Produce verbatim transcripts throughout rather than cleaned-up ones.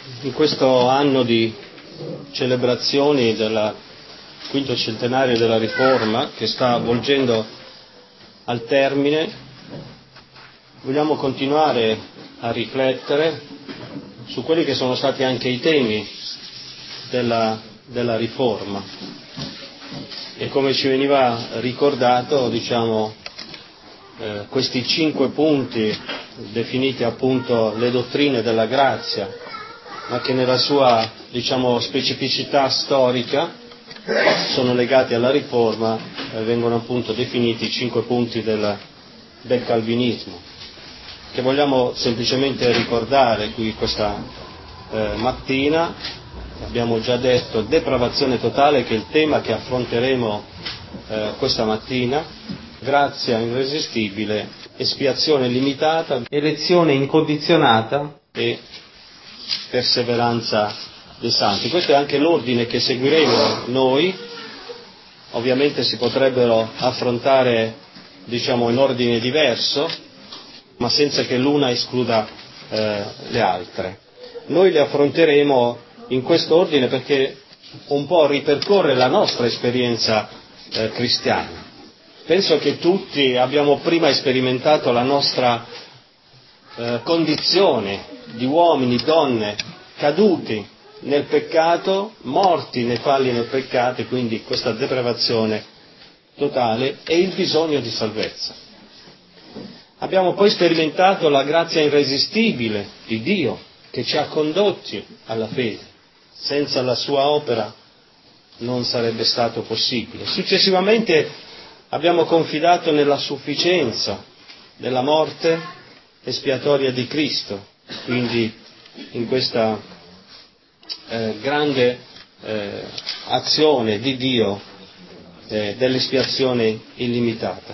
in questo anno di celebrazioni del quinto centenario della Riforma, che sta avvolgendo al termine, vogliamo continuare a riflettere su quelli che sono stati anche i temi della, della Riforma. E come ci veniva ricordato, diciamo, eh, questi cinque punti definiti appunto le dottrine della grazia, ma che nella sua, diciamo, specificità storica sono legati alla Riforma, eh, vengono appunto definiti i cinque punti del, del Calvinismo, che vogliamo semplicemente ricordare qui questa eh, mattina. Abbiamo già detto depravazione totale, che è il tema che affronteremo eh, questa mattina, grazia irresistibile, espiazione limitata, elezione incondizionata e perseveranza dei santi. Questo è anche l'ordine che seguiremo noi. Ovviamente si potrebbero affrontare, diciamo, in ordine diverso, ma senza che l'una escluda eh, le altre. Noi le affronteremo in questo ordine perché un po' ripercorre la nostra esperienza eh, cristiana. Penso che tutti abbiamo prima sperimentato la nostra eh, condizione di uomini, donne, caduti nel peccato, morti nei falli nel peccato, e quindi questa depravazione totale e il bisogno di salvezza. Abbiamo poi sperimentato la grazia irresistibile di Dio che ci ha condotti alla fede. Senza la sua opera non sarebbe stato possibile. Successivamente abbiamo confidato nella sufficienza della morte espiatoria di Cristo, quindi in questa eh, grande eh, azione di Dio eh, dell'espiazione illimitata.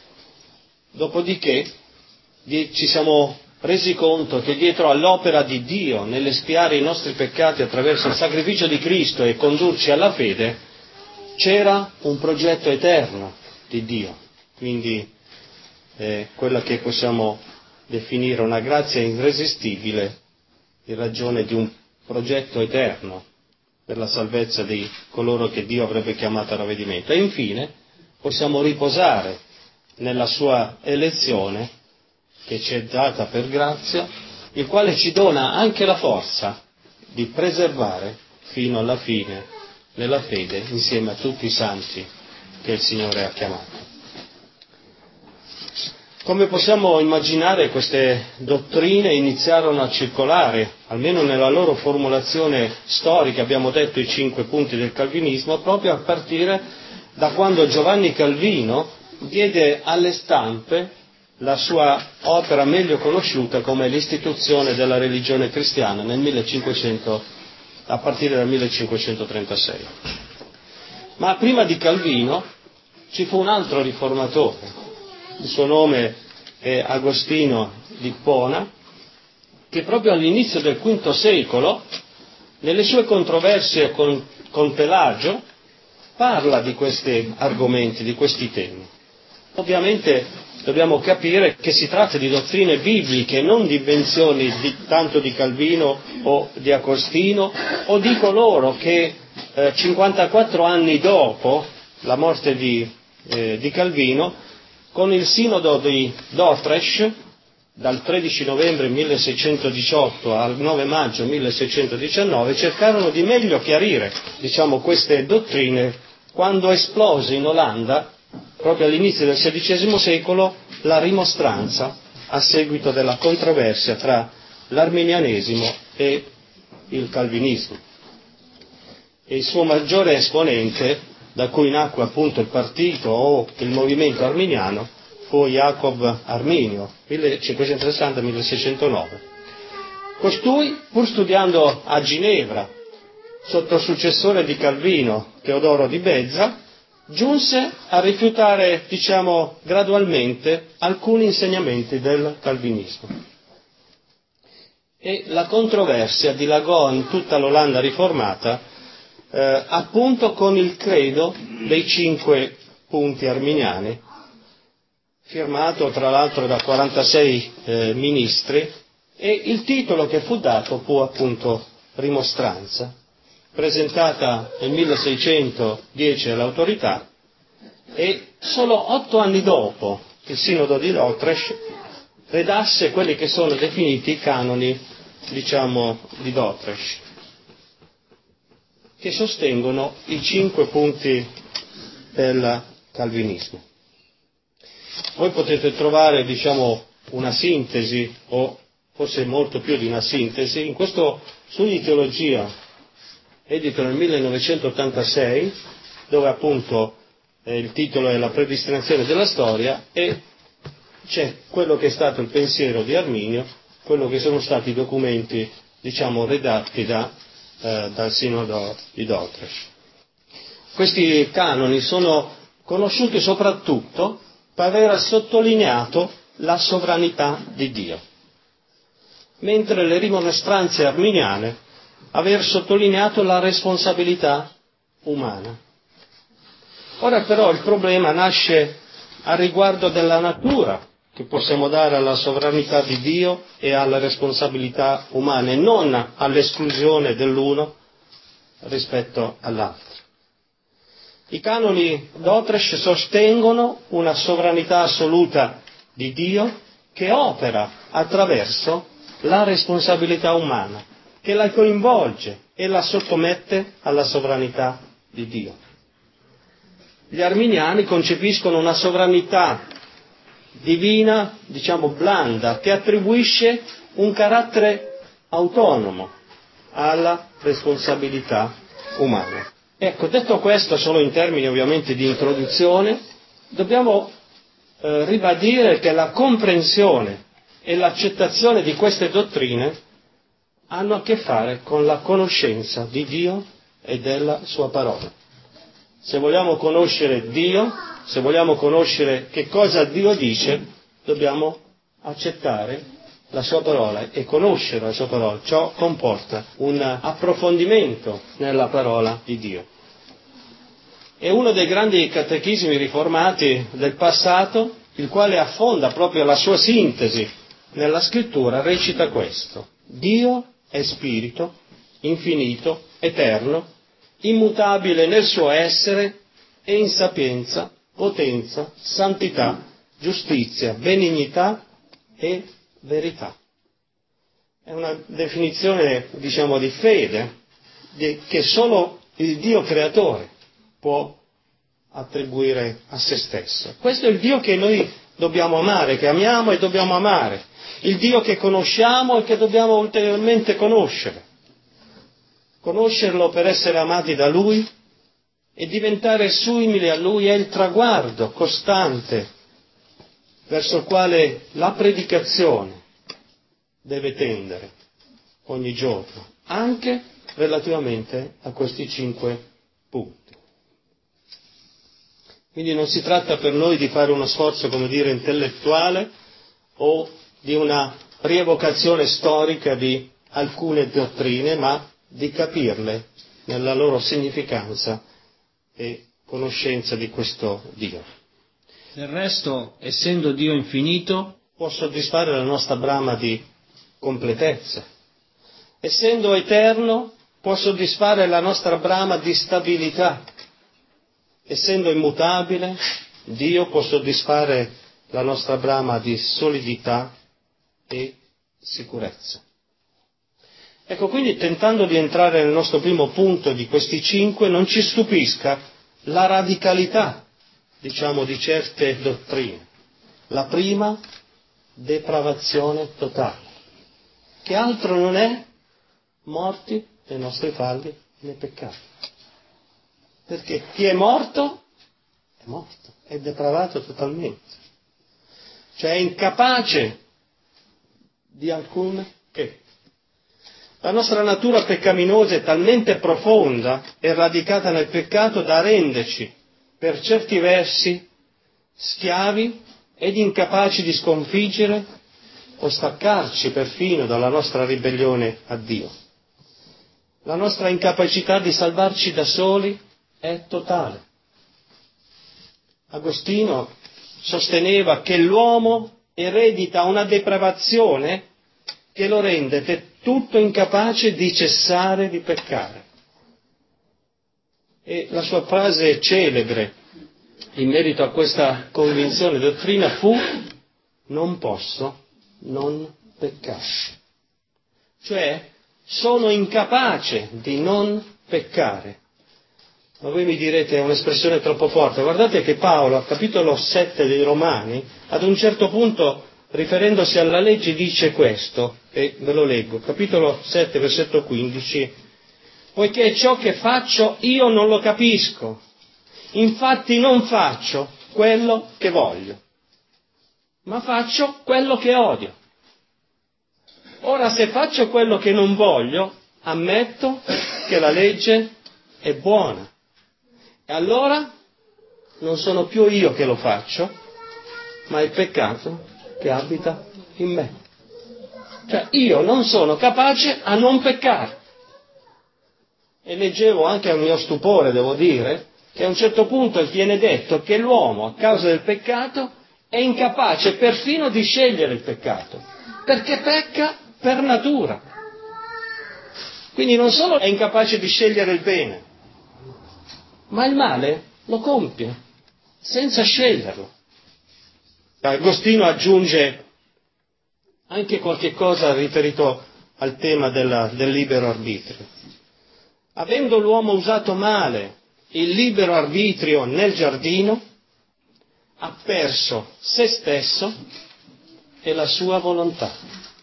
Dopodiché ci siamo resi conto che dietro all'opera di Dio nell'espiare i nostri peccati attraverso il sacrificio di Cristo e condurci alla fede c'era un progetto eterno di Dio, quindi eh, quella che possiamo definire una grazia irresistibile in ragione di un progetto eterno per la salvezza di coloro che Dio avrebbe chiamato a ravvedimento. E infine possiamo riposare nella sua elezione che ci è data per grazia, il quale ci dona anche la forza di preservare fino alla fine nella fede insieme a tutti i santi che il Signore ha chiamato. Come possiamo immaginare, queste dottrine iniziarono a circolare, almeno nella loro formulazione storica, abbiamo detto i cinque punti del calvinismo, proprio a partire da quando Giovanni Calvino diede alle stampe la sua opera meglio conosciuta come l'istituzione della religione cristiana nel millecinquecento, a partire dal millecinquecentotrentasei. Ma prima di Calvino ci fu un altro riformatore, il suo nome è Agostino di Ippona, che proprio all'inizio del quinto secolo, nelle sue controversie con, con Pelagio, parla di questi argomenti, di questi temi. Ovviamente dobbiamo capire che si tratta di dottrine bibliche, non di invenzioni di, tanto di Calvino o di Agostino o di coloro che eh, cinquantaquattro anni dopo la morte di, eh, di Calvino, con il sinodo di Dordrecht, dal tredici novembre milleseicentodiciotto al nove maggio milleseicentodiciannove, cercarono di meglio chiarire, diciamo, queste dottrine quando esplose in Olanda, proprio all'inizio del sedicesimo secolo, la rimostranza a seguito della controversia tra l'arminianesimo e il calvinismo. E il suo maggiore esponente, da cui nacque appunto il partito o il movimento arminiano, fu Jacob Arminio, millecinquecentosessanta milleseicentonove. Costui, pur studiando a Ginevra, sotto il successore di Calvino, Teodoro di Bezza, giunse a rifiutare, diciamo, gradualmente alcuni insegnamenti del calvinismo. E la controversia dilagò in tutta l'Olanda riformata eh, appunto con il credo dei cinque punti arminiani, firmato tra l'altro da quarantasei eh, ministri, e il titolo che fu dato fu appunto rimostranza, presentata nel milleseicentodieci all'autorità, e solo otto anni dopo il Sinodo di Dordrecht redasse quelli che sono definiti i canoni, diciamo, di Dordrecht, che sostengono i cinque punti del calvinismo. Voi potete trovare, diciamo, una sintesi, o forse molto più di una sintesi, in questo studio di teologia edito nel millenovecentottantasei, dove appunto eh, il titolo è La predestinazione della storia, e c'è quello che è stato il pensiero di Arminio, quello che sono stati i documenti, diciamo, redatti da, eh, dal Sinodo di Dordrecht. Questi canoni sono conosciuti soprattutto per aver sottolineato la sovranità di Dio, mentre le rimostranze arminiane aver sottolineato la responsabilità umana. Ora però il problema nasce a riguardo della natura che possiamo dare alla sovranità di Dio e alla responsabilità umana, e non all'esclusione dell'uno rispetto all'altro. I canoni Dordrecht sostengono una sovranità assoluta di Dio che opera attraverso la responsabilità umana, che la coinvolge e la sottomette alla sovranità di Dio. Gli arminiani concepiscono una sovranità divina, diciamo blanda, che attribuisce un carattere autonomo alla responsabilità umana. Ecco, detto questo, solo in termini ovviamente di introduzione, dobbiamo eh, ribadire che la comprensione e l'accettazione di queste dottrine hanno a che fare con la conoscenza di Dio e della sua parola. Se vogliamo conoscere Dio, se vogliamo conoscere che cosa Dio dice, dobbiamo accettare la sua parola e conoscere la sua parola. Ciò comporta un approfondimento nella parola di Dio. E uno dei grandi catechismi riformati del passato, il quale affonda proprio la sua sintesi nella scrittura, recita questo: Dio è spirito, infinito, eterno, immutabile nel suo essere e in sapienza, potenza, santità, giustizia, benignità e verità. È una definizione, diciamo, di fede di, che solo il Dio creatore può attribuire a se stesso. Questo è il Dio che noi dobbiamo amare, che amiamo e dobbiamo amare, il Dio che conosciamo e che dobbiamo ulteriormente conoscere. Conoscerlo per essere amati da Lui e diventare simili a Lui è il traguardo costante verso il quale la predicazione deve tendere ogni giorno, anche relativamente a questi cinque punti. Quindi non si tratta per noi di fare uno sforzo, come dire, intellettuale o di una rievocazione storica di alcune dottrine, ma di capirle nella loro significanza e conoscenza di questo Dio. Del resto, essendo Dio infinito, può soddisfare la nostra brama di completezza. Essendo eterno, può soddisfare la nostra brama di stabilità. Essendo immutabile, Dio può soddisfare la nostra brama di solidità e sicurezza. Ecco, quindi, tentando di entrare nel nostro primo punto di questi cinque, non ci stupisca la radicalità, diciamo, di certe dottrine. La prima, depravazione totale, che altro non è morti nei nostri falli e nei peccati. Perché chi è morto è morto, è depravato totalmente, cioè è incapace di alcun che. La nostra natura peccaminosa è talmente profonda e radicata nel peccato da renderci, per certi versi, schiavi ed incapaci di sconfiggere o staccarci perfino dalla nostra ribellione a Dio. La nostra incapacità di salvarci da soli è totale. Agostino sosteneva che l'uomo eredita una depravazione che lo rende tutto incapace di cessare di peccare. E la sua frase celebre in merito a questa convinzione dottrina fu: non posso non peccare. Cioè, sono incapace di non peccare. Ma voi mi direte, è un'espressione troppo forte. Guardate che Paolo, al capitolo sette dei Romani, ad un certo punto, riferendosi alla legge, dice questo, e ve lo leggo, capitolo sette, versetto quindici: poiché ciò che faccio io non lo capisco, infatti non faccio quello che voglio, ma faccio quello che odio. Ora, se faccio quello che non voglio, ammetto che la legge è buona. E allora non sono più io che lo faccio, ma il peccato che abita in me. Cioè, io non sono capace a non peccare. E leggevo anche al mio stupore, devo dire, che a un certo punto viene detto che l'uomo, a causa del peccato, è incapace perfino di scegliere il peccato, perché pecca per natura. Quindi non solo è incapace di scegliere il bene, ma il male lo compie, senza sceglierlo. Agostino aggiunge anche qualche cosa riferito al tema della, del libero arbitrio. Avendo l'uomo usato male il libero arbitrio nel giardino, ha perso se stesso e la sua volontà.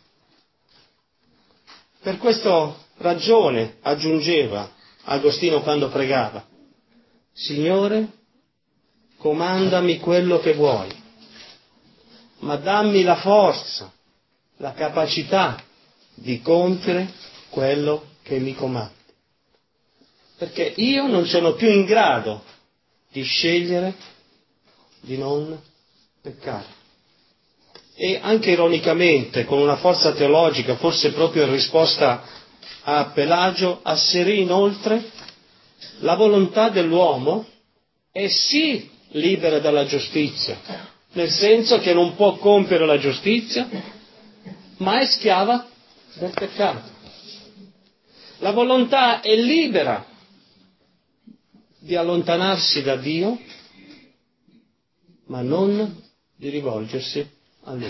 Per questa ragione, aggiungeva Agostino quando pregava: Signore, comandami quello che vuoi, ma dammi la forza, la capacità di compiere quello che mi comandi. Perché io non sono più in grado di scegliere di non peccare. E anche ironicamente, con una forza teologica, forse proprio in risposta a Pelagio, asserì inoltre: la volontà dell'uomo è sì libera dalla giustizia, nel senso che non può compiere la giustizia, ma è schiava del peccato. La volontà è libera di allontanarsi da Dio, ma non di rivolgersi a Lui.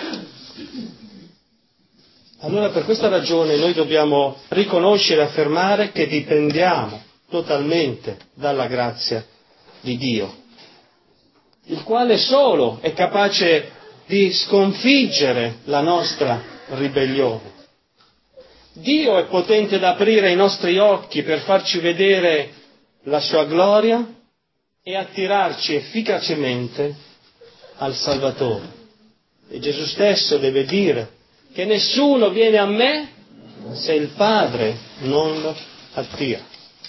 Allora, per questa ragione noi dobbiamo riconoscere e affermare che dipendiamo totalmente dalla grazia di Dio, il quale solo è capace di sconfiggere la nostra ribellione. Dio è potente ad aprire i nostri occhi per farci vedere la sua gloria e attirarci efficacemente al Salvatore. E Gesù stesso deve dire che nessuno viene a me se il Padre non lo attira.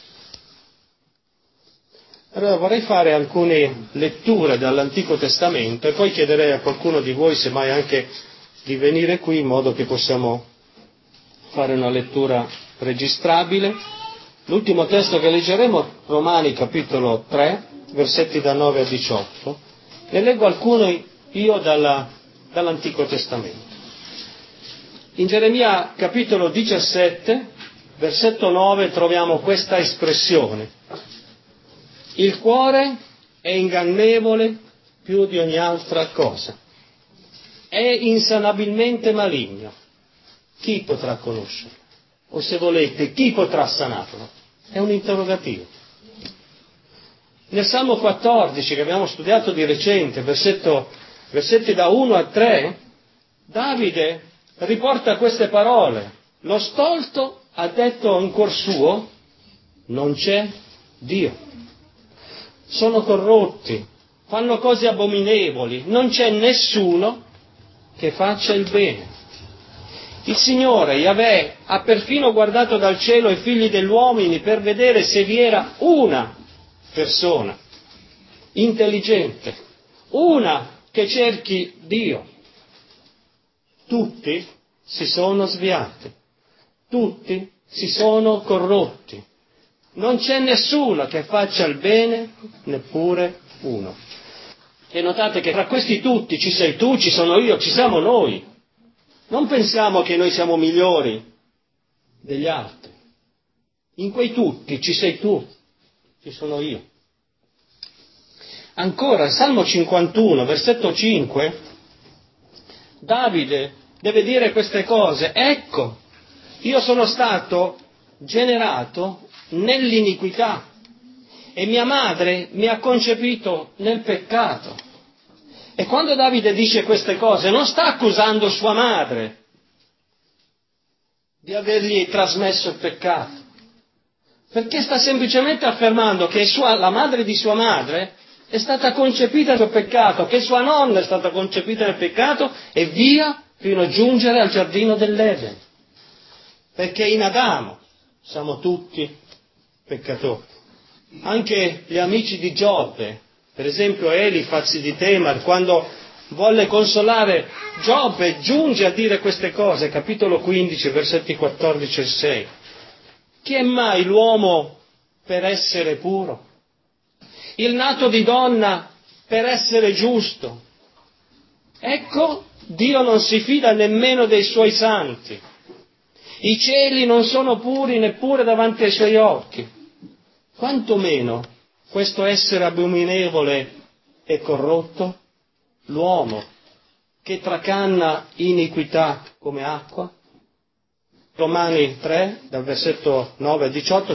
Allora vorrei fare alcune letture dall'Antico Testamento e poi chiederei a qualcuno di voi semmai anche di venire qui in modo che possiamo fare una lettura registrabile. L'ultimo testo che leggeremo è Romani capitolo tre, versetti da nove a diciotto. Ne leggo alcuni io dalla, dall'Antico Testamento. In Geremia capitolo diciassette, versetto nove, troviamo questa espressione: il cuore è ingannevole più di ogni altra cosa, è insanabilmente maligno. Chi potrà conoscerlo? O se volete, chi potrà sanarlo? È un interrogativo. Nel Salmo quattordici, che abbiamo studiato di recente, versetto, versetti da uno a tre, Davide riporta queste parole: lo stolto ha detto in cuor suo, non c'è Dio. Sono corrotti, fanno cose abominevoli, non c'è nessuno che faccia il bene. Il Signore, Yahweh, ha perfino guardato dal cielo i figli degli uomini per vedere se vi era una persona intelligente, una che cerchi Dio. Tutti si sono sviati, tutti si sono corrotti. Non c'è nessuno che faccia il bene, neppure uno. E notate che tra questi tutti ci sei tu, ci sono io, ci siamo noi. Non pensiamo che noi siamo migliori degli altri. In quei tutti ci sei tu, ci sono io. Ancora, Salmo cinquantuno, versetto cinque, Davide deve dire queste cose. Ecco, io sono stato generato nell'iniquità e mia madre mi ha concepito nel peccato. E quando Davide dice queste cose non sta accusando sua madre di avergli trasmesso il peccato, perché sta semplicemente affermando che sua, la madre di sua madre è stata concepita nel peccato, che sua nonna è stata concepita nel peccato e via fino a giungere al giardino dell'Eden. Perché in Adamo siamo tutti peccatori. Anche gli amici di Giobbe, per esempio Elifaz di Temar, quando volle consolare Giobbe, giunge a dire queste cose, capitolo quindici, versetti quattordici e sei. Chi è mai l'uomo per essere puro? Il nato di donna per essere giusto? Ecco, Dio non si fida nemmeno dei suoi santi. I cieli non sono puri neppure davanti ai suoi occhi. Quanto meno questo essere abominevole e corrotto, l'uomo che tracanna iniquità come acqua. Romani tre, dal versetto nove al diciotto.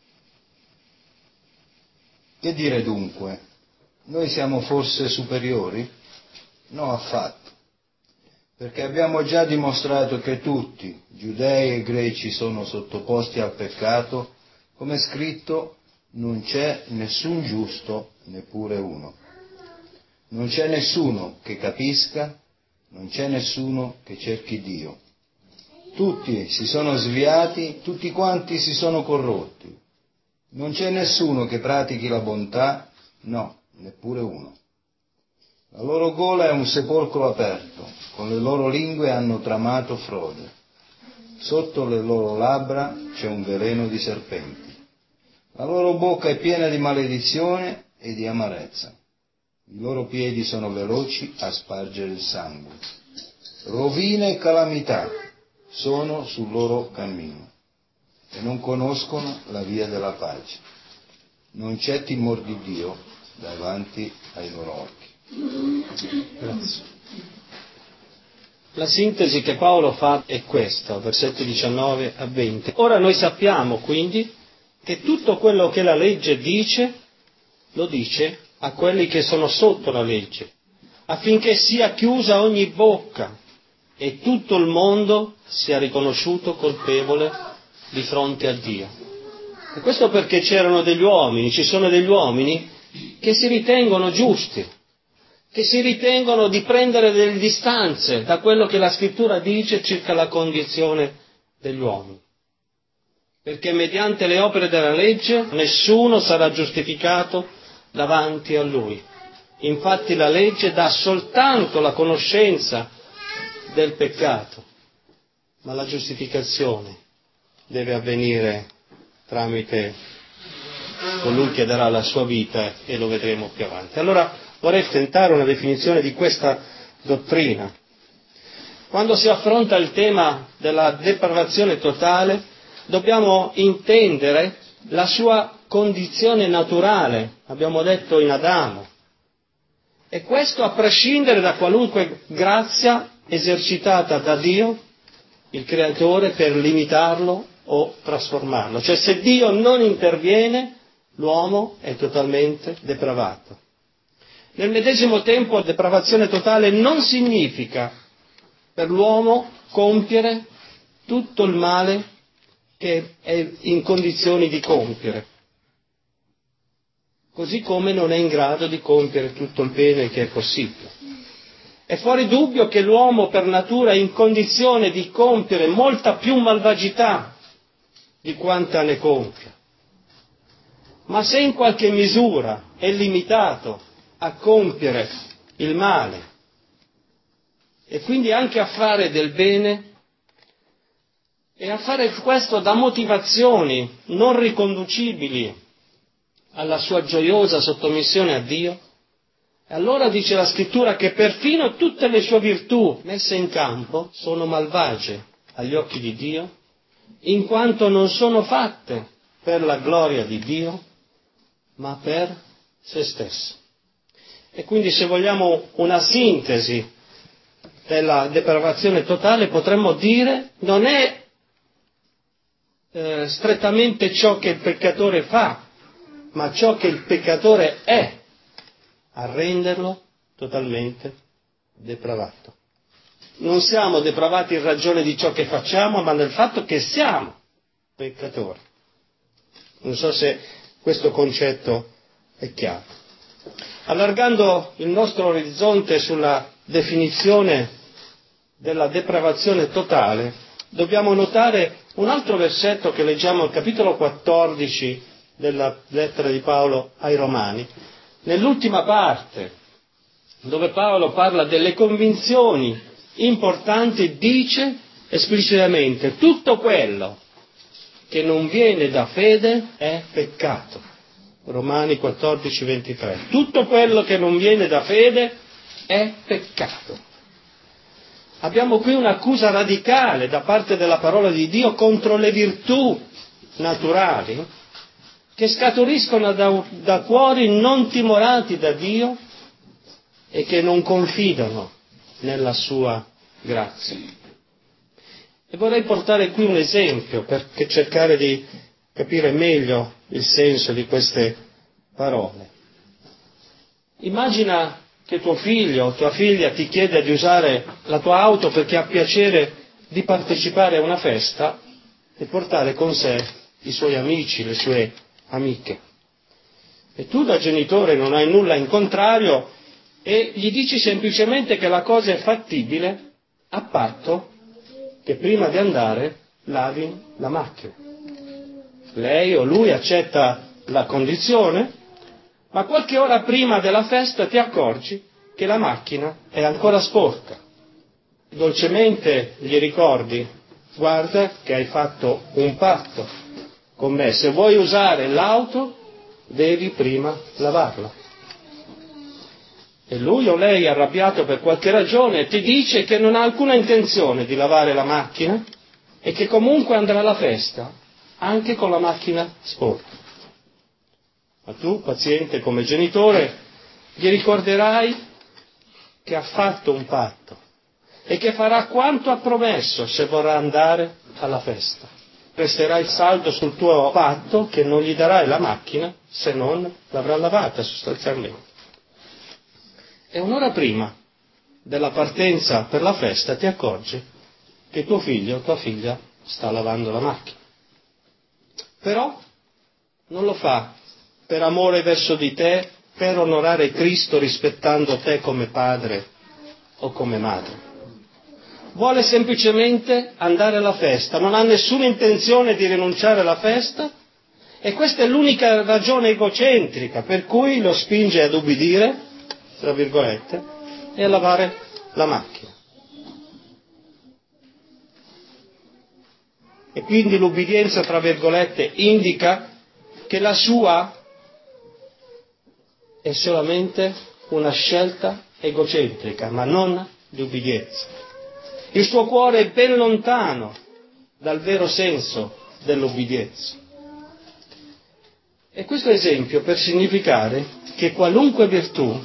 Che dire dunque? Noi siamo forse superiori? No, affatto. Perché abbiamo già dimostrato che tutti, giudei e greci, sono sottoposti al peccato, come è scritto, non c'è nessun giusto, neppure uno. Non c'è nessuno che capisca, non c'è nessuno che cerchi Dio. Tutti si sono sviati, tutti quanti si sono corrotti. Non c'è nessuno che pratichi la bontà, no, neppure uno. La loro gola è un sepolcro aperto, con le loro lingue hanno tramato frode. Sotto le loro labbra c'è un veleno di serpenti. La loro bocca è piena di maledizione e di amarezza. I loro piedi sono veloci a spargere il sangue. Rovina e calamità sono sul loro cammino e non conoscono la via della pace. Non c'è timor di Dio davanti ai loro occhi. Grazie. La sintesi che Paolo fa è questa, versetti diciannove a venti. Ora noi sappiamo quindi che tutto quello che la legge dice, lo dice a quelli che sono sotto la legge, affinché sia chiusa ogni bocca e tutto il mondo sia riconosciuto colpevole di fronte a Dio. E questo perché c'erano degli uomini, ci sono degli uomini che si ritengono giusti, che si ritengono di prendere delle distanze da quello che la Scrittura dice circa la condizione degli uomini. Perché mediante le opere della legge nessuno sarà giustificato davanti a Lui. Infatti la legge dà soltanto la conoscenza del peccato, ma la giustificazione deve avvenire tramite colui che darà la sua vita, e lo vedremo più avanti. Allora vorrei tentare una definizione di questa dottrina. Quando si affronta il tema della depravazione totale, dobbiamo intendere la sua condizione naturale, abbiamo detto in Adamo, e questo a prescindere da qualunque grazia esercitata da Dio, il Creatore, per limitarlo o trasformarlo. Cioè, se Dio non interviene, l'uomo è totalmente depravato. Nel medesimo tempo, depravazione totale non significa per l'uomo compiere tutto il male che è in condizioni di compiere, così come non è in grado di compiere tutto il bene che è possibile. È fuori dubbio che l'uomo per natura è in condizione di compiere molta più malvagità di quanta ne compia. Ma se in qualche misura è limitato a compiere il male e quindi anche a fare del bene, e a fare questo da motivazioni non riconducibili alla sua gioiosa sottomissione a Dio, allora dice la Scrittura che perfino tutte le sue virtù messe in campo sono malvagie agli occhi di Dio in quanto non sono fatte per la gloria di Dio, ma per se stesse. E quindi, se vogliamo una sintesi della depravazione totale, potremmo dire non è eh, strettamente ciò che il peccatore fa, ma ciò che il peccatore è a renderlo totalmente depravato. Non siamo depravati in ragione di ciò che facciamo, ma nel fatto che siamo peccatori. Non so se questo concetto è chiaro. Allargando il nostro orizzonte sulla definizione della depravazione totale, dobbiamo notare un altro versetto che leggiamo al capitolo quattordici della lettera di Paolo ai Romani. Nell'ultima parte, dove Paolo parla delle convinzioni importanti, dice esplicitamente: tutto quello che non viene da fede è peccato. Romani quattordici ventitré. Tutto quello che non viene da fede è peccato. Abbiamo qui un'accusa radicale da parte della parola di Dio contro le virtù naturali che scaturiscono da, da cuori non timorati da Dio e che non confidano nella sua grazia. E vorrei portare qui un esempio per cercare di capire meglio il senso di queste parole. Immagina che tuo figlio o tua figlia ti chiede di usare la tua auto perché ha piacere di partecipare a una festa e portare con sé i suoi amici, le sue amiche. E tu da genitore non hai nulla in contrario e gli dici semplicemente che la cosa è fattibile a patto che prima di andare lavi la macchina. Lei o lui accetta la condizione, ma qualche ora prima della festa ti accorgi che la macchina è ancora sporca. Dolcemente gli ricordi: guarda che hai fatto un patto con me, se vuoi usare l'auto devi prima lavarla. E lui o lei, arrabbiato per qualche ragione, ti dice che non ha alcuna intenzione di lavare la macchina e che comunque andrà alla festa anche con la macchina sporca. Ma tu, paziente come genitore, gli ricorderai che ha fatto un patto e che farà quanto ha promesso se vorrà andare alla festa. Resterai saldo sul tuo patto che non gli darai la macchina se non l'avrà lavata sostanzialmente. E un'ora prima della partenza per la festa ti accorgi che tuo figlio o tua figlia sta lavando la macchina. Però non lo fa per amore verso di te, per onorare Cristo rispettando te come padre o come madre. Vuole semplicemente andare alla festa, non ha nessuna intenzione di rinunciare alla festa e questa è l'unica ragione egocentrica per cui lo spinge ad ubbidire, tra virgolette, e a lavare la macchina. E quindi l'ubbidienza, tra virgolette, indica che la sua è solamente una scelta egocentrica, ma non di ubbidienza. Il suo cuore è ben lontano dal vero senso dell'ubbidienza. E questo esempio per significare che qualunque virtù,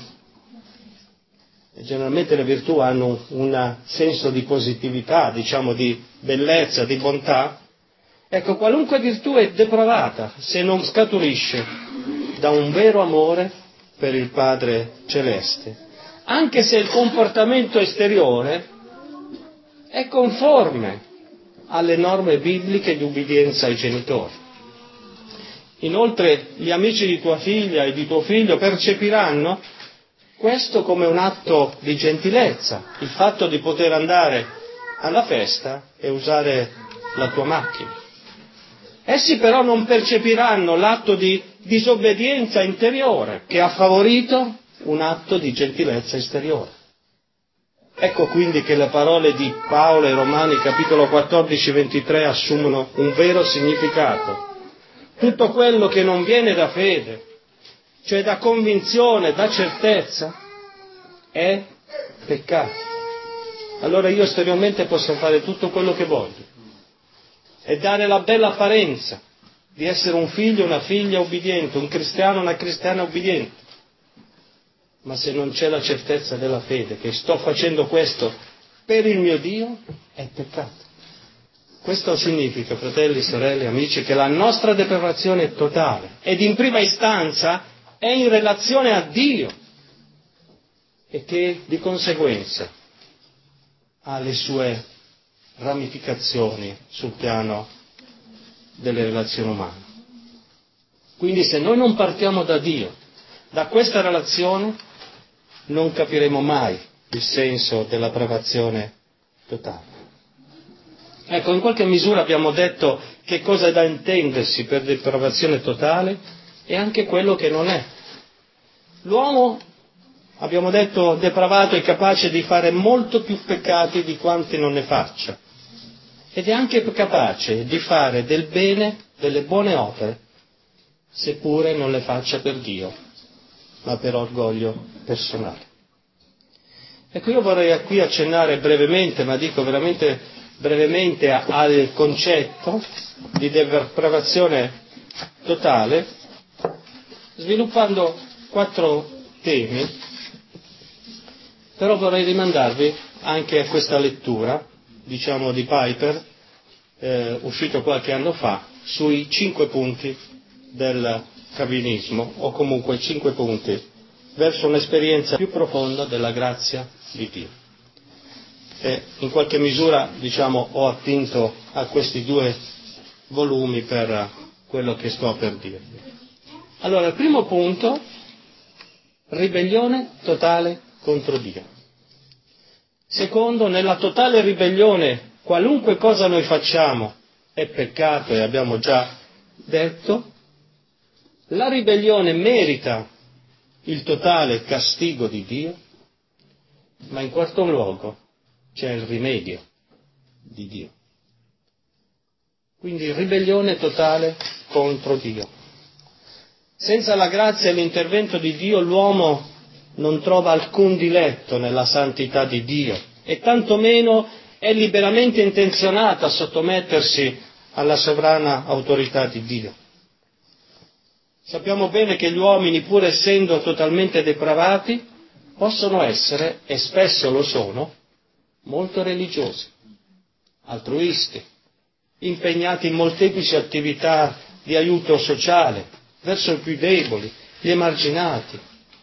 e generalmente le virtù hanno un senso di positività, diciamo di bellezza, di bontà, ecco, qualunque virtù è depravata se non scaturisce da un vero amore per il Padre Celeste, anche se il comportamento esteriore è conforme alle norme bibliche di ubbidienza ai genitori. Inoltre gli amici di tua figlia e di tuo figlio percepiranno questo come un atto di gentilezza, il fatto di poter andare alla festa e usare la tua macchina. Essi però non percepiranno l'atto di disobbedienza interiore che ha favorito un atto di gentilezza esteriore. Ecco quindi che le parole di Paolo ai Romani, capitolo quattordici ventitré, assumono un vero significato. Tutto quello che non viene da fede, cioè da convinzione, da certezza, è peccato. Allora io esteriormente posso fare tutto quello che voglio. e dare la bella apparenza di essere un figlio, una figlia obbediente, un cristiano, una cristiana obbediente. Ma se non c'è la certezza della fede, che sto facendo questo per il mio Dio, è peccato. Questo significa, fratelli, sorelle, amici, che la nostra depravazione è totale ed in prima istanza è in relazione a Dio e che di conseguenza ha le sue ramificazioni sul piano delle relazioni umane. Quindi se noi non partiamo da Dio, da questa relazione, non capiremo mai il senso della depravazione totale. Ecco, in qualche misura abbiamo detto che cosa è da intendersi per depravazione totale e anche quello che non è. L'uomo, abbiamo detto, depravato è capace di fare molto più peccati di quanti non ne faccia. Ed è anche capace di fare del bene, delle buone opere, seppure non le faccia per Dio, ma per orgoglio personale. Ecco, io vorrei qui accennare brevemente, ma dico veramente brevemente al concetto di depravazione totale, sviluppando quattro temi, però vorrei rimandarvi anche a questa lettura, diciamo di Piper, eh, uscito qualche anno fa, sui cinque punti del calvinismo, o comunque cinque punti verso un'esperienza più profonda della grazia di Dio. E in qualche misura, diciamo, ho attinto a questi due volumi per quello che sto per dirvi. Allora, il primo punto, ribellione totale contro Dio. Secondo, nella totale ribellione, qualunque cosa noi facciamo è peccato, e abbiamo già detto. La ribellione merita il totale castigo di Dio, ma in quarto luogo c'è il rimedio di Dio. Quindi ribellione totale contro Dio. Senza la grazia e l'intervento di Dio l'uomo non trova alcun diletto nella santità di Dio e tantomeno è liberamente intenzionato a sottomettersi alla sovrana autorità di Dio. Sappiamo bene che gli uomini, pur essendo totalmente depravati, possono essere, e spesso lo sono, molto religiosi, altruisti, impegnati in molteplici attività di aiuto sociale verso i più deboli, gli emarginati.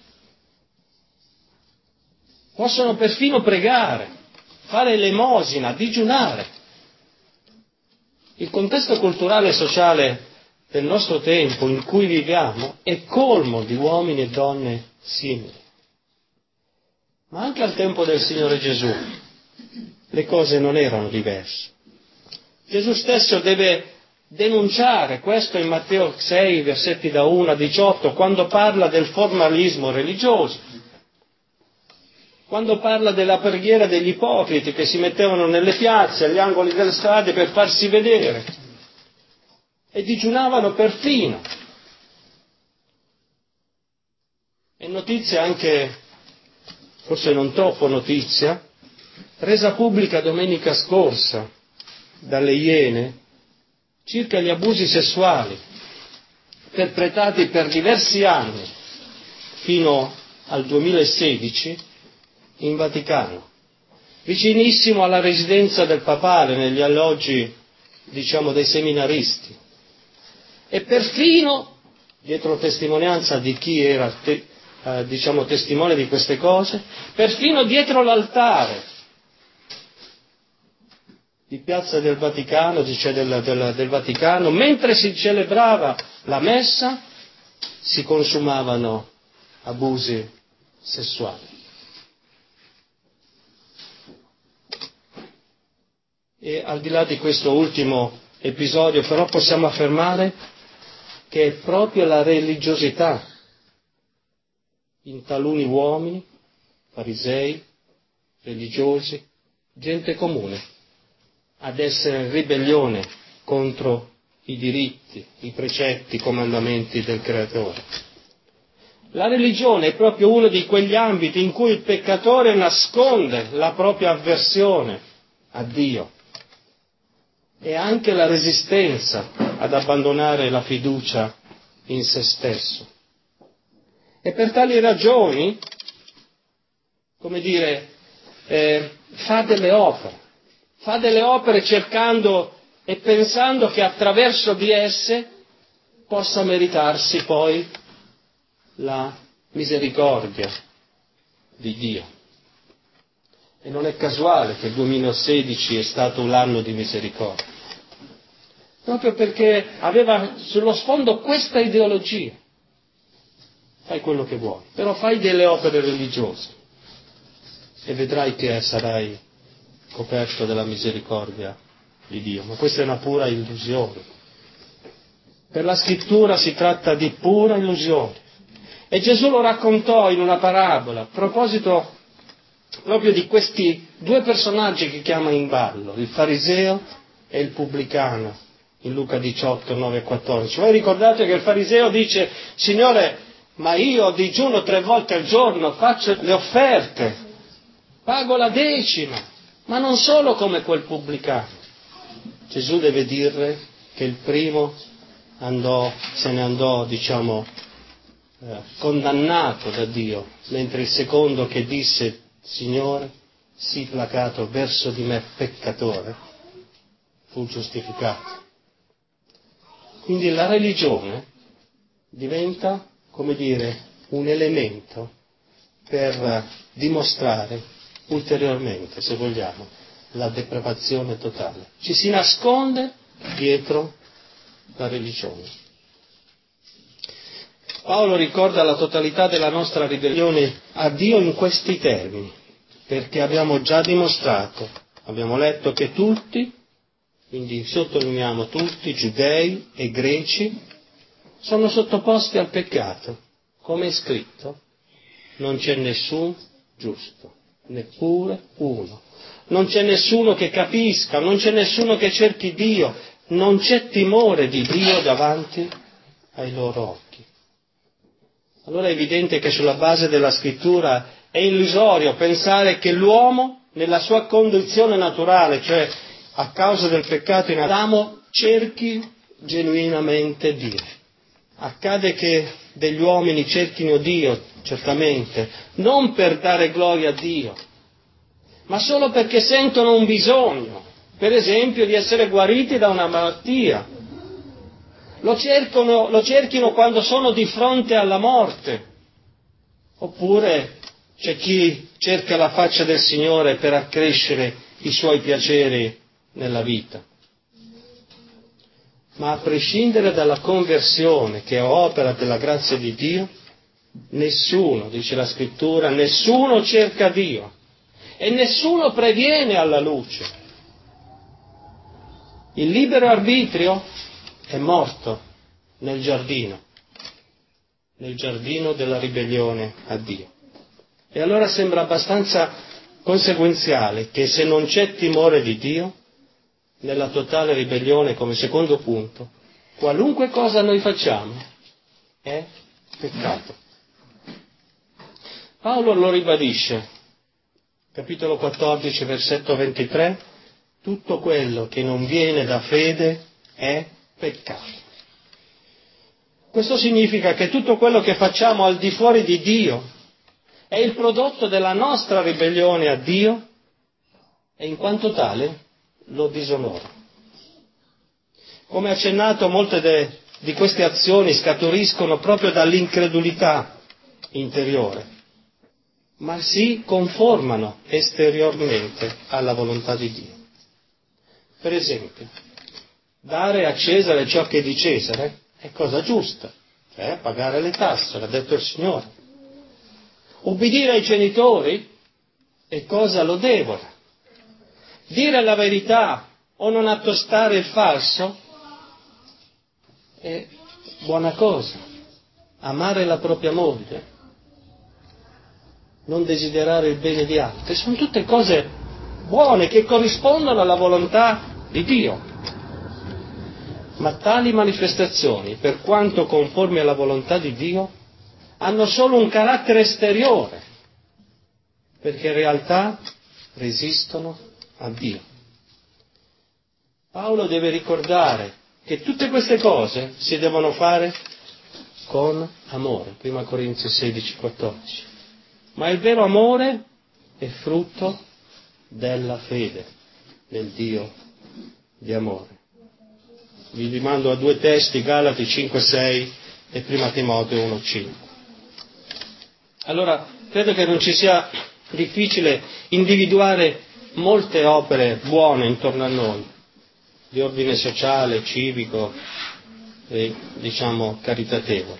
Possono perfino pregare, fare elemosina, digiunare. Il contesto culturale e sociale del nostro tempo in cui viviamo è colmo di uomini e donne simili. Ma anche al tempo del Signore Gesù le cose non erano diverse. Gesù stesso deve denunciare questo in Matteo sei, versetti da uno a diciotto, quando parla del formalismo religioso, quando parla della preghiera degli ipocriti che si mettevano nelle piazze, agli angoli delle strade per farsi vedere e digiunavano perfino. È notizia anche, forse non troppo notizia, resa pubblica domenica scorsa dalle Iene, circa gli abusi sessuali perpetrati per diversi anni, fino al duemilasedici, in Vaticano, vicinissimo alla residenza del papale, negli alloggi, diciamo, dei seminaristi. E perfino, dietro testimonianza di chi era, te, eh, diciamo, testimone di queste cose, perfino dietro l'altare di Piazza del Vaticano, cioè del, del, del Vaticano, mentre si celebrava la messa, si consumavano abusi sessuali. E al di là di questo ultimo episodio, però, possiamo affermare che è proprio la religiosità in taluni uomini, farisei, religiosi, gente comune, ad essere in ribellione contro i diritti, i precetti, i comandamenti del Creatore. La religione è proprio uno di quegli ambiti in cui il peccatore nasconde la propria avversione a Dio. e anche la resistenza ad abbandonare la fiducia in se stesso. E per tali ragioni, come dire, eh, fa delle opere, fa delle opere cercando e pensando che attraverso di esse possa meritarsi poi la misericordia di Dio. E non è casuale che il duemilasedici è stato l'anno di misericordia, proprio perché aveva sullo sfondo questa ideologia. Fai quello che vuoi, però fai delle opere religiose e vedrai che sarai coperto della misericordia di Dio. Ma questa è una pura illusione. Per la scrittura si tratta di pura illusione. E Gesù lo raccontò in una parabola, a proposito proprio di questi due personaggi che chiama in ballo, il fariseo e il pubblicano, in Luca diciotto, nove e quattordici. Voi ricordate che il fariseo dice: Signore, ma io digiuno tre volte al giorno, faccio le offerte, pago la decima, ma non sono come quel pubblicano. Gesù deve dire che il primo andò, se ne andò, diciamo, eh, condannato da Dio, mentre il secondo, che disse: Signore, sii placato verso di me peccatore, fu giustificato. Quindi la religione diventa, come dire, un elemento per dimostrare ulteriormente, se vogliamo, la depravazione totale. Ci si nasconde dietro la religione. Paolo ricorda la totalità della nostra ribellione a Dio in questi termini, perché abbiamo già dimostrato, abbiamo letto che tutti, quindi sottolineiamo tutti, giudei e greci, sono sottoposti al peccato, come è scritto: non c'è nessun giusto, neppure uno. Non c'è nessuno che capisca, non c'è nessuno che cerchi Dio, non c'è timore di Dio davanti ai loro occhi. Allora è evidente che sulla base della scrittura è illusorio pensare che l'uomo, nella sua condizione naturale, cioè a causa del peccato in Adamo, cerchi genuinamente Dio. Accade che degli uomini cerchino Dio, certamente, non per dare gloria a Dio, ma solo perché sentono un bisogno, per esempio di essere guariti da una malattia. Lo cercano, lo cerchino quando sono di fronte alla morte. Oppure c'è chi cerca la faccia del Signore per accrescere i suoi piaceri nella vita. Ma a prescindere dalla conversione, che è opera della grazia di Dio, nessuno, dice la Scrittura, nessuno cerca Dio e nessuno previene alla luce. Il libero arbitrio è morto nel giardino, nel giardino della ribellione a Dio. E allora sembra abbastanza conseguenziale che se non c'è timore di Dio, nella totale ribellione, come secondo punto, qualunque cosa noi facciamo è peccato. Paolo lo ribadisce, capitolo quattordici, versetto ventitré, tutto quello che non viene da fede è peccato. Questo significa che tutto quello che facciamo al di fuori di Dio è il prodotto della nostra ribellione a Dio e in quanto tale lo disonora. Come accennato, molte de, di queste azioni scaturiscono proprio dall'incredulità interiore, ma si conformano esteriormente alla volontà di Dio. Per esempio, dare a Cesare ciò che è di Cesare è cosa giusta, cioè pagare le tasse, l'ha detto il Signore. Ubbidire ai genitori è cosa lodevole. Dire la verità o non attostare il falso è buona cosa. Amare la propria moglie, non desiderare il bene di altri, sono tutte cose buone che corrispondono alla volontà di Dio. Ma tali manifestazioni, per quanto conformi alla volontà di Dio, hanno solo un carattere esteriore, perché in realtà resistono a Dio. Paolo deve ricordare che tutte queste cose si devono fare con amore, prima Corinzi sedici quattordici. Ma il vero amore è frutto della fede nel Dio di amore. Vi rimando a due testi, Galati cinque sei e prima Timoteo uno cinque. Allora, credo che non ci sia difficile individuare molte opere buone intorno a noi, di ordine sociale, civico e, diciamo, caritatevole,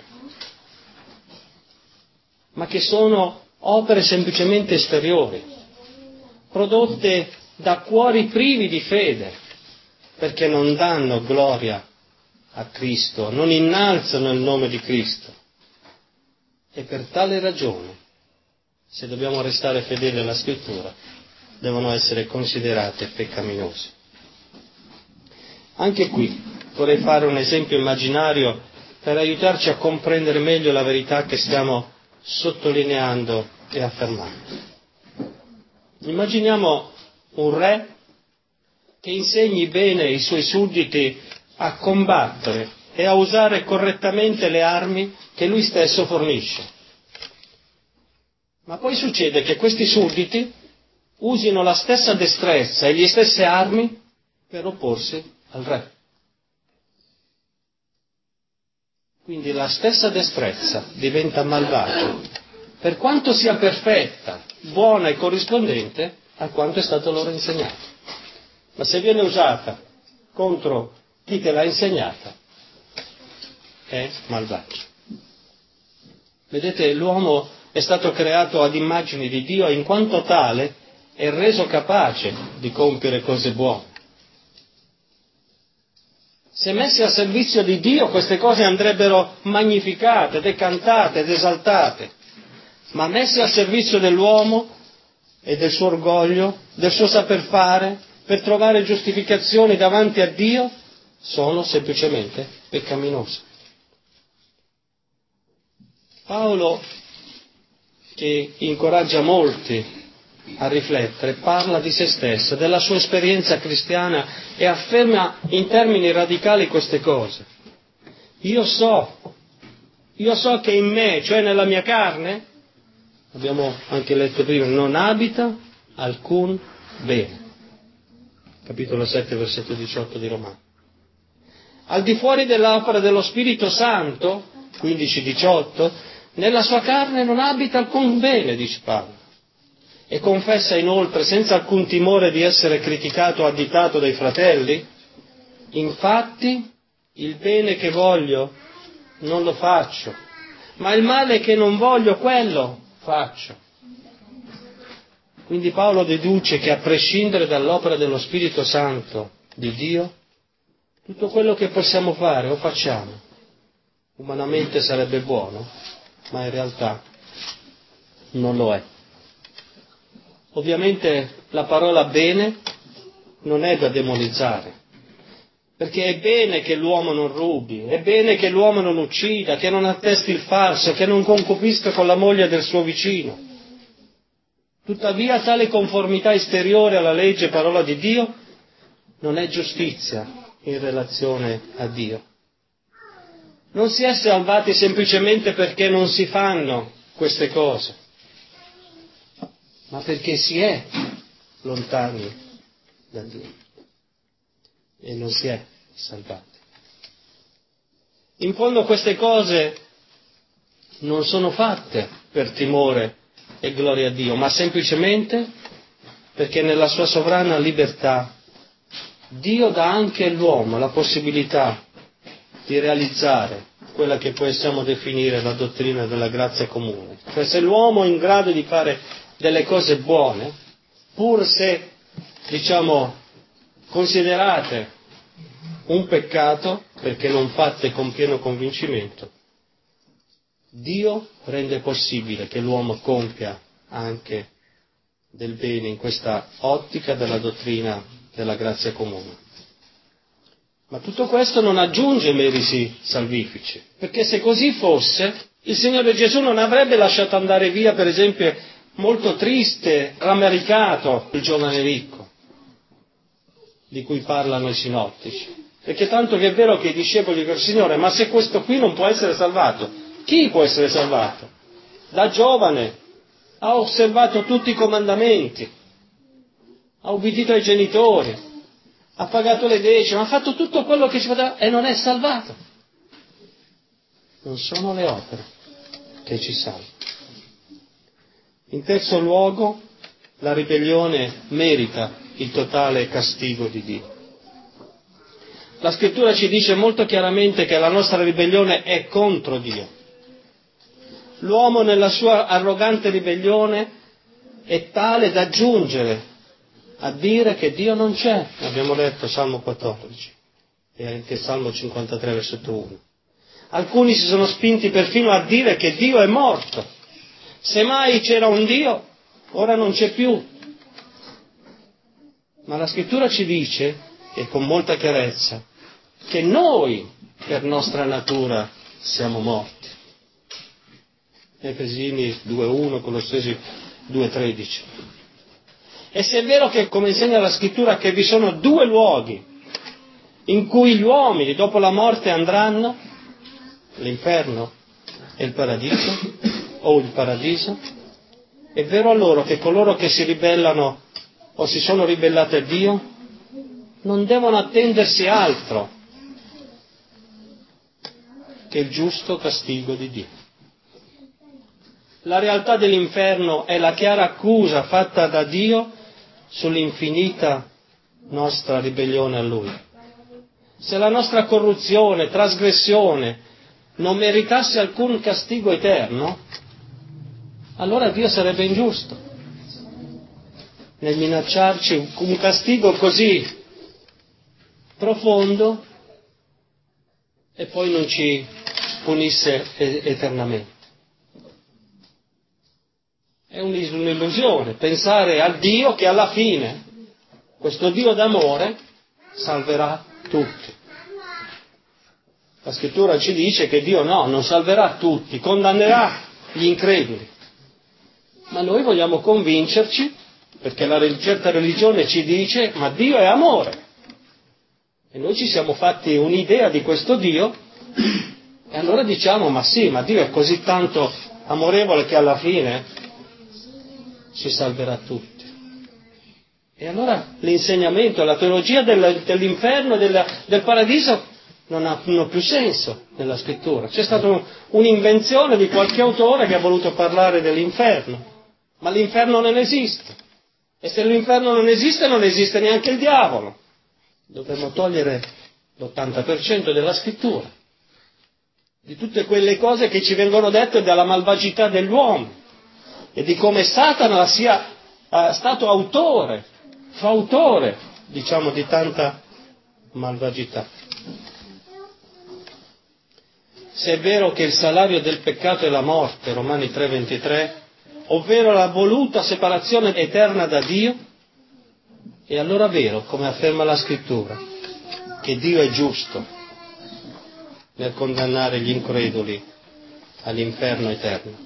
ma che sono opere semplicemente esteriori, prodotte da cuori privi di fede, perché non danno gloria a Cristo, non innalzano il nome di Cristo. E per tale ragione, se dobbiamo restare fedeli alla Scrittura, devono essere considerate peccaminose. Anche qui vorrei fare un esempio immaginario per aiutarci a comprendere meglio la verità che stiamo sottolineando e affermando. Immaginiamo un re che insegni bene ai suoi sudditi a combattere e a usare correttamente le armi che lui stesso fornisce. Ma poi succede che questi sudditi usino la stessa destrezza e le stesse armi per opporsi al re. Quindi la stessa destrezza diventa malvagia, per quanto sia perfetta, buona e corrispondente a quanto è stato loro insegnato. Ma se viene usata contro chi te l'ha insegnata, è malvagio. Vedete, l'uomo è stato creato ad immagine di Dio e in quanto tale è reso capace di compiere cose buone. Se messe a servizio di Dio, queste cose andrebbero magnificate, decantate ed esaltate, ma messe a servizio dell'uomo e del suo orgoglio, del suo saper fare, per trovare giustificazioni davanti a Dio, sono semplicemente peccaminose. Paolo, che incoraggia molti a riflettere, parla di se stesso, della sua esperienza cristiana e afferma in termini radicali queste cose. Io so, io so che in me, cioè nella mia carne, abbiamo anche letto prima, non abita alcun bene. Capitolo sette, versetto diciotto di Romani. Al di fuori dell'opera dello Spirito Santo, quindici diciotto, nella sua carne non abita alcun bene, dice Paolo. E confessa inoltre, senza alcun timore di essere criticato o additato dai fratelli, infatti il bene che voglio non lo faccio, ma il male che non voglio quello faccio. Quindi Paolo deduce che a prescindere dall'opera dello Spirito Santo di Dio, tutto quello che possiamo fare o facciamo, umanamente sarebbe buono, ma in realtà non lo è. Ovviamente la parola bene non è da demonizzare, perché è bene che l'uomo non rubi, è bene che l'uomo non uccida, che non attesti il falso, che non concupisca con la moglie del suo vicino. Tuttavia tale conformità esteriore alla legge e parola di Dio non è giustizia in relazione a Dio. Non si è salvati semplicemente perché non si fanno queste cose, ma perché si è lontani da Dio e non si è salvati. In fondo queste cose non sono fatte per timore e gloria a Dio, ma semplicemente perché nella sua sovrana libertà Dio dà anche all'uomo la possibilità di realizzare quella che possiamo definire la dottrina della grazia comune. Cioè se l'uomo è in grado di fare delle cose buone, pur se, diciamo, considerate un peccato, perché non fatte con pieno convincimento, Dio rende possibile che l'uomo compia anche del bene in questa ottica della dottrina della grazia comune. Ma tutto questo non aggiunge meriti salvifici, perché se così fosse, il Signore Gesù non avrebbe lasciato andare via, per esempio, molto triste, rammaricato, il giovane ricco. di cui parlano i sinottici. Perché tanto che è vero che i discepoli dicono: Signore, ma se questo qui non può essere salvato, chi può essere salvato? Da giovane ha osservato tutti i comandamenti, ha ubbidito ai genitori, ha pagato le decime, ha fatto tutto quello che ci poteva e non è salvato. Non sono le opere che ci salvano. In terzo luogo, la ribellione merita il totale castigo di Dio. La Scrittura ci dice molto chiaramente che la nostra ribellione è contro Dio. L'uomo nella sua arrogante ribellione è tale da giungere a dire che Dio non c'è. Abbiamo letto Salmo quattordici e anche Salmo cinquantatré, versetto uno. Alcuni si sono spinti perfino a dire che Dio è morto. Se mai c'era un Dio, ora non c'è più. Ma la Scrittura ci dice, e con molta chiarezza, che noi, per nostra natura, siamo morti. Efesini due uno, Colossesi due tredici. E se è vero che, come insegna la Scrittura, che vi sono due luoghi in cui gli uomini dopo la morte andranno, l'inferno e il paradiso, o il paradiso, è vero allora che coloro che si ribellano o si sono ribellati a Dio non devono attendersi altro che il giusto castigo di Dio. La realtà dell'inferno è la chiara accusa fatta da Dio sull'infinita nostra ribellione a Lui. Se la nostra corruzione, trasgressione non meritasse alcun castigo eterno, allora Dio sarebbe ingiusto nel minacciarci un castigo così profondo e poi non ci punisse eternamente. È un'illusione pensare al Dio che alla fine, questo Dio d'amore, salverà tutti. La Scrittura ci dice che Dio no, non salverà tutti, condannerà gli increduli. Ma noi vogliamo convincerci, perché la certa religione ci dice: ma Dio è amore. E noi ci siamo fatti un'idea di questo Dio, e allora diciamo: ma sì, ma Dio è così tanto amorevole che alla fine ci salverà tutti. E allora l'insegnamento, la teologia del, dell'inferno e del, del paradiso non hanno più senso nella Scrittura. C'è stata un, un'invenzione di qualche autore che ha voluto parlare dell'inferno, ma l'inferno non esiste. E se l'inferno non esiste, non esiste neanche il diavolo. Dovremmo togliere l'ottanta per cento della Scrittura, di tutte quelle cose che ci vengono dette dalla malvagità dell'uomo e di come Satana sia uh, stato autore, fautore, diciamo, di tanta malvagità. Se è vero che il salario del peccato è la morte, Romani tre ventitré, ovvero la voluta separazione eterna da Dio, è allora vero, come afferma la Scrittura, che Dio è giusto nel condannare gli increduli all'inferno eterno.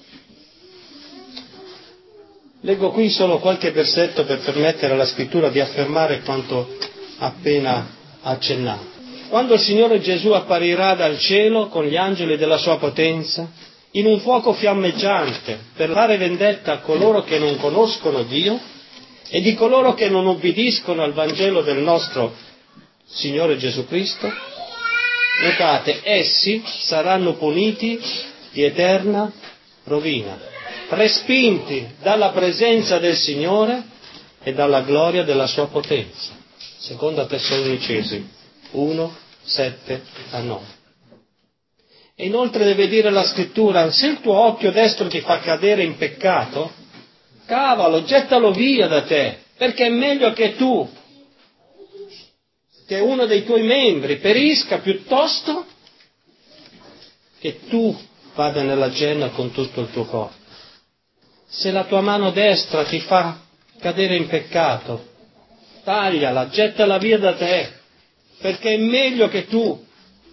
Leggo qui solo qualche versetto per permettere alla Scrittura di affermare quanto appena accennato. Quando il Signore Gesù apparirà dal cielo con gli angeli della sua potenza, in un fuoco fiammeggiante, per fare vendetta a coloro che non conoscono Dio e di coloro che non ubbidiscono al Vangelo del nostro Signore Gesù Cristo, notate, essi saranno puniti di eterna rovina, respinti dalla presenza del Signore e dalla gloria della sua potenza. Seconda Tessalonicesi uno, sette a nove. E inoltre deve dire la Scrittura: se il tuo occhio destro ti fa cadere in peccato, cavalo, gettalo via da te, perché è meglio che tu, che uno dei tuoi membri perisca, piuttosto che tu vada nella genna con tutto il tuo corpo. Se la tua mano destra ti fa cadere in peccato, tagliala, gettala via da te, perché è meglio che tu,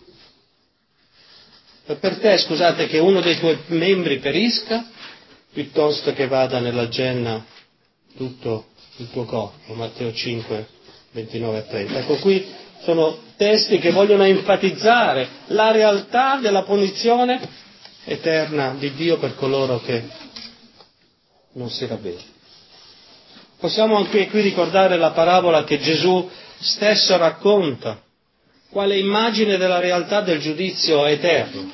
per te, scusate, che uno dei tuoi membri perisca, piuttosto che vada nella genna tutto il tuo corpo. Matteo cinque ventinove a trenta. Ecco, qui sono testi che vogliono enfatizzare la realtà della punizione eterna di Dio per coloro che non si ravvedono. Possiamo anche qui ricordare la parabola che Gesù stesso racconta, quale immagine della realtà del giudizio eterno.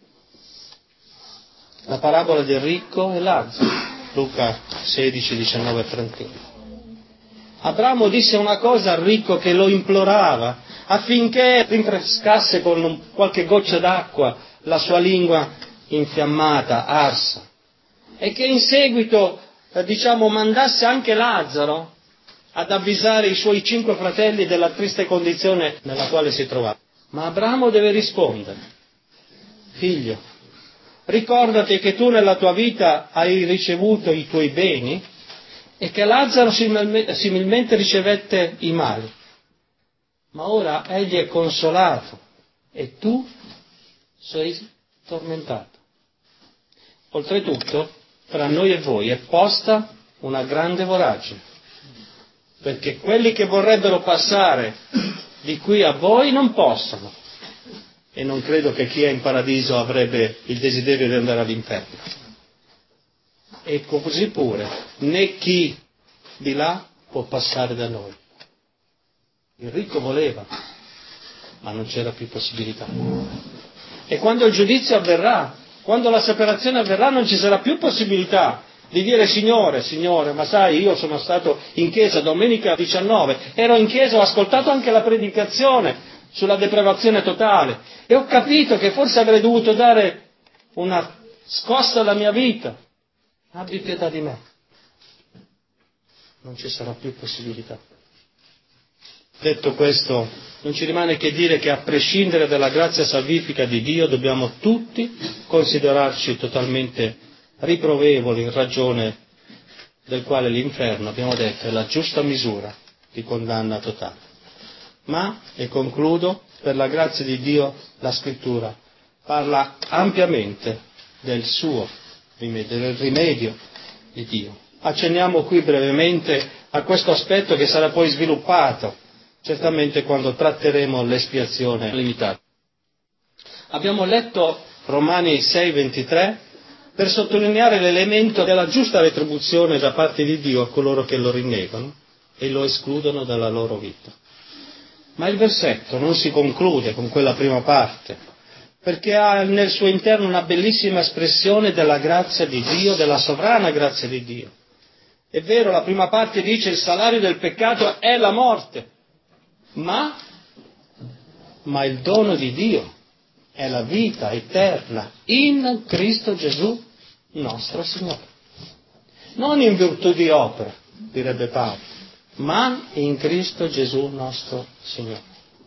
La parabola del ricco e Lazzaro, Luca sedici, diciannove e trentuno. Abramo disse una cosa al ricco che lo implorava affinché rinfrescasse con qualche goccia d'acqua la sua lingua infiammata, arsa, e che in seguito, eh, diciamo, mandasse anche Lazzaro ad avvisare i suoi cinque fratelli della triste condizione nella quale si trovava. Ma Abramo deve rispondere: figlio, ricordati che tu nella tua vita hai ricevuto i tuoi beni e che Lazzaro similmente ricevette i mali, ma ora egli è consolato e tu sei tormentato. Oltretutto, tra noi e voi è posta una grande voragine, perché quelli che vorrebbero passare di qui a voi non possono, e non credo che chi è in paradiso avrebbe il desiderio di andare all'inferno. E così pure, né chi di là può passare da noi. Il ricco voleva, ma non c'era più possibilità. E quando il giudizio avverrà, quando la separazione avverrà, non ci sarà più possibilità di dire: Signore, Signore, ma sai, io sono stato in chiesa domenica diciannove, ero in chiesa, ho ascoltato anche la predicazione sulla depravazione totale e ho capito che forse avrei dovuto dare una scossa alla mia vita. Abbi pietà di me. Non ci sarà più possibilità. Detto questo, non ci rimane che dire che a prescindere dalla grazia salvifica di Dio dobbiamo tutti considerarci totalmente riprovevoli in ragione del quale l'inferno, abbiamo detto, è la giusta misura di condanna totale. Ma, e concludo, per la grazia di Dio la Scrittura parla ampiamente del suo rimedio, del rimedio di Dio. Accenniamo qui brevemente a questo aspetto che sarà poi sviluppato certamente quando tratteremo l'espiazione limitata. Abbiamo letto Romani sei ventitré per sottolineare l'elemento della giusta retribuzione da parte di Dio a coloro che lo rinnegano e lo escludono dalla loro vita. Ma il versetto non si conclude con quella prima parte, perché ha nel suo interno una bellissima espressione della grazia di Dio, della sovrana grazia di Dio. È vero, la prima parte dice: il salario del peccato è la morte, ma, ma il dono di Dio è la vita eterna in Cristo Gesù nostro Signore. Non in virtù di opere, direbbe Paolo, ma in Cristo Gesù nostro Signore.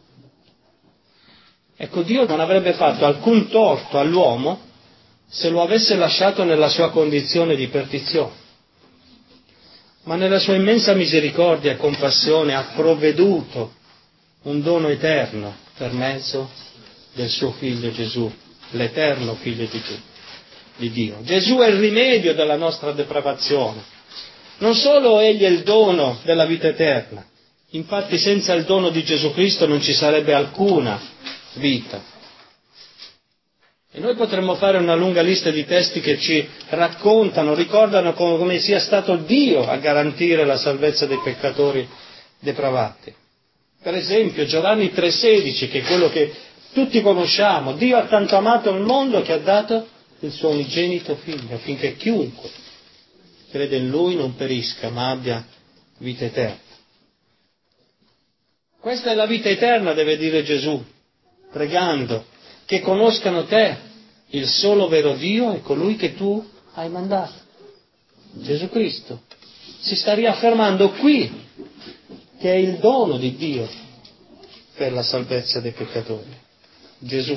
Ecco, Dio non avrebbe fatto alcun torto all'uomo se lo avesse lasciato nella sua condizione di perdizione, ma nella sua immensa misericordia e compassione ha provveduto un dono eterno per mezzo del suo Figlio Gesù, l'eterno Figlio di, Gesù, di Dio. Gesù è il rimedio della nostra depravazione. Non solo Egli è il dono della vita eterna, infatti senza il dono di Gesù Cristo non ci sarebbe alcuna vita. E noi potremmo fare una lunga lista di testi che ci raccontano, ricordano come sia stato Dio a garantire la salvezza dei peccatori depravati. Per esempio Giovanni tre sedici, che è quello che tutti conosciamo: Dio ha tanto amato il mondo che ha dato il suo unigenito Figlio, affinché chiunque crede in Lui non perisca, ma abbia vita eterna. Questa è la vita eterna, deve dire Gesù, pregando, che conoscano te, il solo vero Dio, e colui che tu hai mandato, Gesù Cristo. Si sta riaffermando qui che è il dono di Dio per la salvezza dei peccatori. Gesù.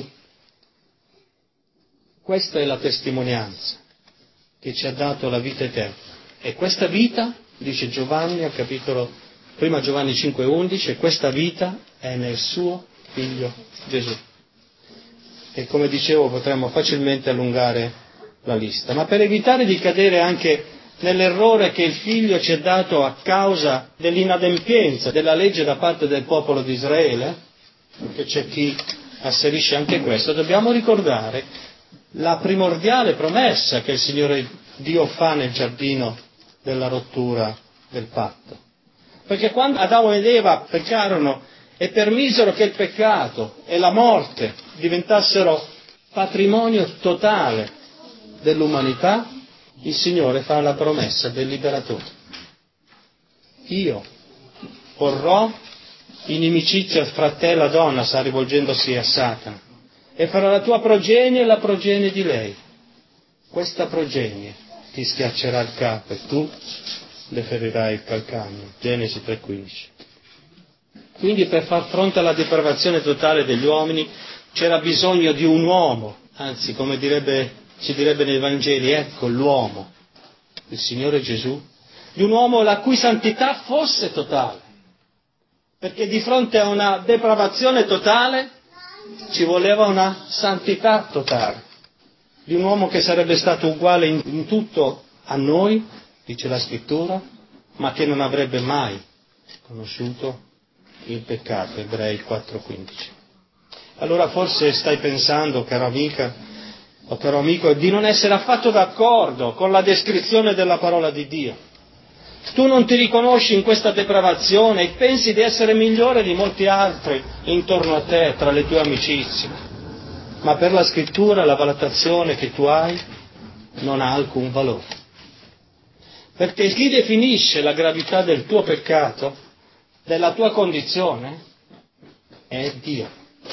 Questa è la testimonianza che ci ha dato la vita eterna. E questa vita, dice Giovanni al capitolo primo Giovanni cinque undici, e questa vita è nel suo Figlio Gesù. E come dicevo potremmo facilmente allungare la lista, ma per evitare di cadere anche nell'errore che il figlio ci è dato a causa dell'inadempienza della legge da parte del popolo di Israele, perché c'è chi asserisce anche questo, dobbiamo ricordare la primordiale promessa che il Signore Dio fa nel giardino della rottura del patto. Perché quando Adamo ed Eva peccarono e permisero che il peccato e la morte diventassero patrimonio totale dell'umanità, il Signore fa la promessa del liberatore. Io porrò inimicizia fra te e la donna, sta rivolgendosi a Satana, e farò la tua progenie la progenie di lei. Questa progenie ti schiaccerà il capo e tu le ferirai il calcagno. Genesi tre quindici. Quindi per far fronte alla depravazione totale degli uomini c'era bisogno di un uomo, anzi come direbbe, si direbbe nei Vangeli, ecco l'uomo, il Signore Gesù, di un uomo la cui santità fosse totale, perché di fronte a una depravazione totale ci voleva una santità totale, di un uomo che sarebbe stato uguale in, in tutto a noi, dice la Scrittura, ma che non avrebbe mai conosciuto il peccato, Ebrei quattro quindici. Allora forse stai pensando, caro amica o caro amico, di non essere affatto d'accordo con la descrizione della parola di Dio. Tu non ti riconosci in questa depravazione e pensi di essere migliore di molti altri intorno a te, tra le tue amicizie. Ma per la Scrittura la valutazione che tu hai non ha alcun valore. Perché chi definisce la gravità del tuo peccato, della tua condizione, è Dio.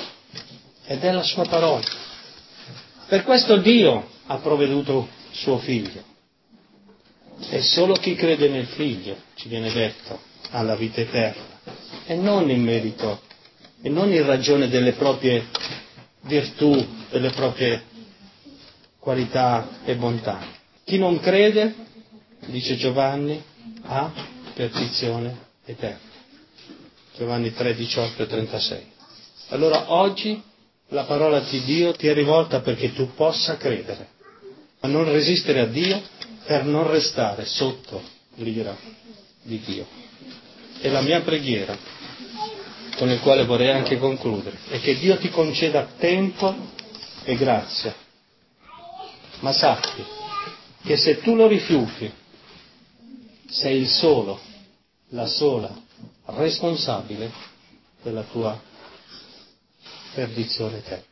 Ed è la sua parola. Per questo Dio ha provveduto suo figlio. E solo chi crede nel figlio, ci viene detto, ha la vita eterna. E non in merito, e non in ragione delle proprie virtù, delle proprie qualità e bontà. Chi non crede, dice Giovanni, ha perdizione eterna. Giovanni tre, diciotto e trentasei. Allora oggi la parola di Dio ti è rivolta perché tu possa credere, ma non resistere a Dio per non restare sotto l'ira di Dio. E la mia preghiera, con il quale vorrei anche concludere, è che Dio ti conceda tempo e grazia, ma sappi che se tu lo rifiuti, sei il solo, la sola responsabile della tua perdizione eterna.